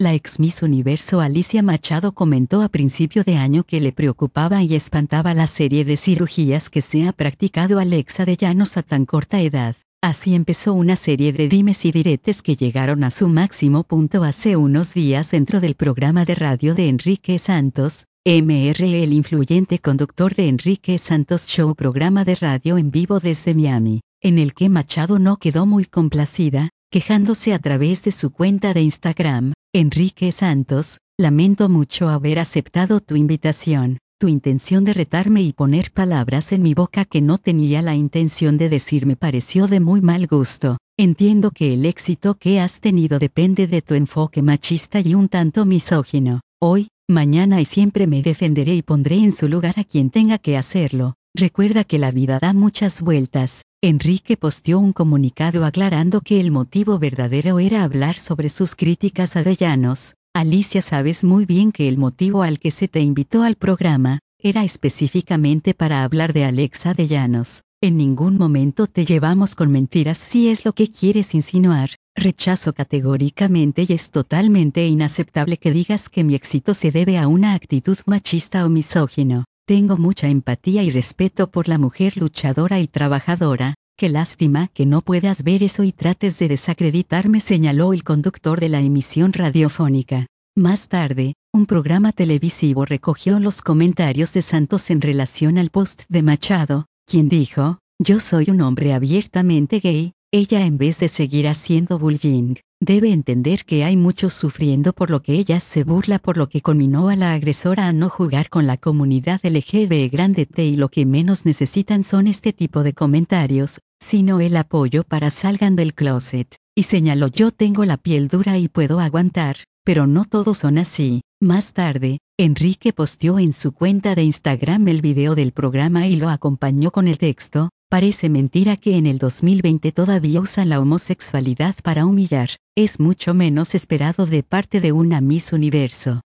La ex Miss Universo Alicia Machado comentó a principio de año que le preocupaba y espantaba la serie de cirugías que se ha practicado Alexa de Llanos a tan corta edad. Así empezó una serie de dimes y diretes que llegaron a su máximo punto hace unos días dentro del programa de radio de Enrique Santos, MR, el influyente conductor de Enrique Santos Show, programa de radio en vivo desde Miami, en el que Machado no quedó muy complacida, quejándose a través de su cuenta de Instagram: Enrique Santos, lamento mucho haber aceptado tu invitación. Tu intención de retarme y poner palabras en mi boca que no tenía la intención de decir me pareció de muy mal gusto. Entiendo que el éxito que has tenido depende de tu enfoque machista y un tanto misógino. Hoy, mañana y siempre me defenderé y pondré en su lugar a quien tenga que hacerlo. Recuerda que la vida da muchas vueltas. Enrique posteó un comunicado aclarando que el motivo verdadero era hablar sobre sus críticas a De Llanos. Alicia, sabes muy bien que el motivo al que se te invitó al programa era específicamente para hablar de Alexa de Llanos. En ningún momento te llevamos con mentiras si es lo que quieres insinuar. Rechazo categóricamente y es totalmente inaceptable que digas que mi éxito se debe a una actitud machista o misógino. Tengo mucha empatía y respeto por la mujer luchadora y trabajadora. Qué lástima que no puedas ver eso y trates de desacreditarme, señaló el conductor de la emisión radiofónica. Más tarde, un programa televisivo recogió los comentarios de Santos en relación al post de Machado, quien dijo: yo soy un hombre abiertamente gay. Ella, en vez de seguir haciendo bullying, debe entender que hay muchos sufriendo por lo que ella se burla, por lo que conminó a la agresora a no jugar con la comunidad LGBT y lo que menos necesitan son este tipo de comentarios, sino el apoyo para salgan del closet. Y señaló: yo tengo la piel dura y puedo aguantar, pero no todos son así. Más tarde, Enrique posteó en su cuenta de Instagram el video del programa y lo acompañó con el texto: parece mentira que en el 2020 todavía usan la homosexualidad para humillar. Es mucho menos esperado de parte de una Miss Universo.